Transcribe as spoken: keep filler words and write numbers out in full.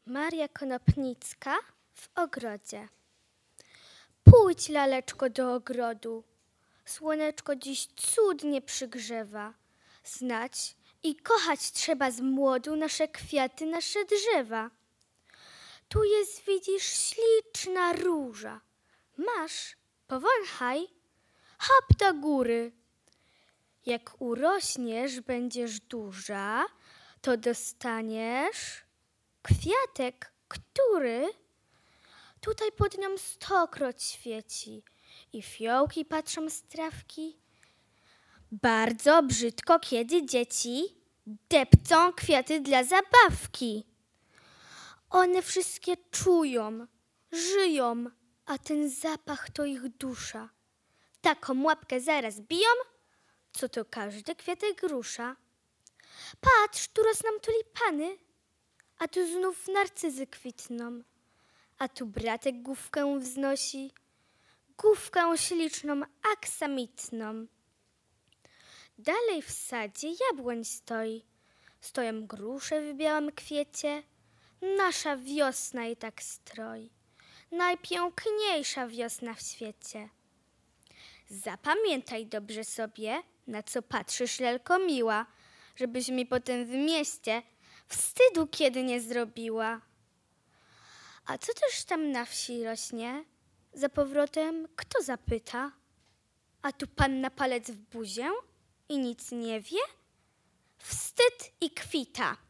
Maria Konopnicka w ogrodzie. Pójdź, laleczko, do ogrodu. Słoneczko dziś cudnie przygrzewa. Znać i kochać trzeba z młodu nasze kwiaty, nasze drzewa. Tu jest, widzisz, śliczna róża. Masz, powąchaj, hop do góry. Jak urośniesz, będziesz duża, to dostaniesz kwiatek, który tutaj pod nią stokroć świeci i fiołki patrzą z trawki. Bardzo brzydko, kiedy dzieci depcą kwiaty dla zabawki. One wszystkie czują, żyją, a ten zapach to ich dusza. Taką łapkę zaraz biją, co to każdy kwiatek rusza. Patrz, tu rosną tulipany, a tu znów narcyzy kwitną, a tu bratek główkę wznosi, główkę śliczną, aksamitną. Dalej w sadzie jabłoń stoi, stoją grusze w białym kwiecie. Nasza wiosna je tak stroi, najpiękniejsza wiosna w świecie. Zapamiętaj dobrze sobie, na co patrzysz, lalko miła, żebyś mi potem w mieście wstydu kiedy nie zrobiła. A co też tam na wsi rośnie? Za powrotem kto zapyta? A tu pan na palec w buzię i nic nie wie? Wstyd i kwita.